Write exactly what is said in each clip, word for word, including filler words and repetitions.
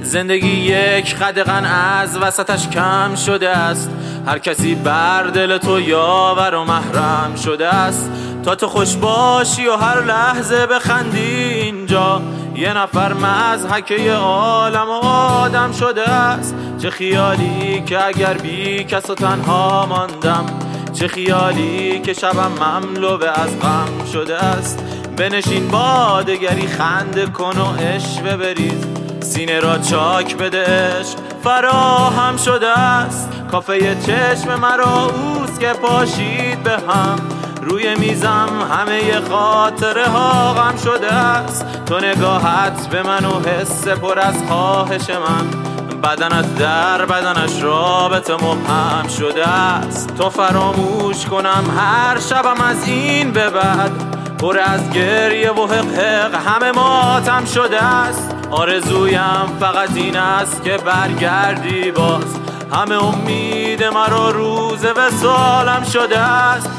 زندگی یک قدغن از وسطش کم شده است. هر کسی بر دل تو یاور و محرم شده است. تا تو خوش باشی و هر لحظه بخندی اینجا، یه نفر مضحکه عالم و آدم شده است. چه خیالی که اگر بی کس و تنها ماندم، چه خیالی که شبم مملو از غم شده است. بنشین با دگری خنده کن و عشوه بریز، سینه را چاک بده عشق فراهم شده است. کافه چشم مرا اوست که پاشید به هم، روی میزم همه خاطره ها غم شده است. تو نگاهت به من و حس پر از خواهش من، بدنت در بدنش رابطه مبهم شده است. تو فراموش کنم هر شبم از این به بعد، پر از گریه و حق همه ماتم شده است. آرزویم فقط این است که برگردی باز، همه امید مرا روز وصالم شده است.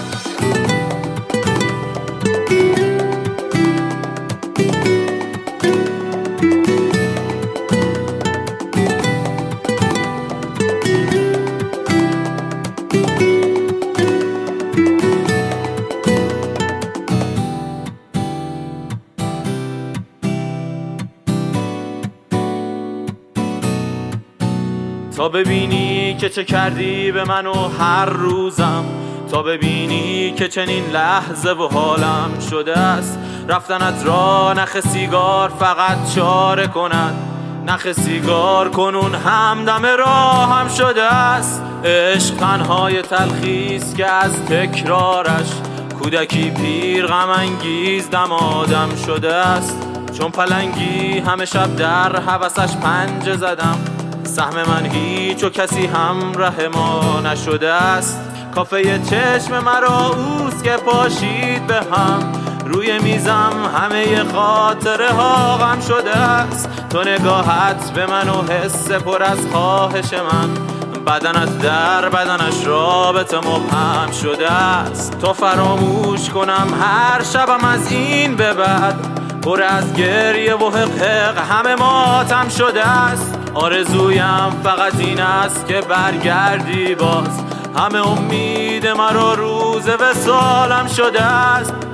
تا ببینی که چه کردی به من و هر روزم، تا ببینی که چنین لحظه و حالم شده است. رفتنت را نخ سیگار فقط چاره کند، نخ سیگار کنون همدم راهم شده است. عشق تنهای تلخیست که از تکرارش، کودکی پیر غم انگیز دمادم شده است. چون پلنگی همه شب در هوسش پنجه زدم، سهم من هیچ و کسی همراه ما نشده است. کافه چشم مرا اوست که پاشید به هم، روی میزم همه خاطره ها غم شده است. تو نگاهت به من و حس پر از خواهش من، بدنت در بدنش رابطه مبهم شده است. تو فراموش کنم هر شبم از این به بعد، پر از گریه و حق همه ماتم شده است. آرزویم فقط این است که برگردی باز، همه امید مرا روز وصالم شده است.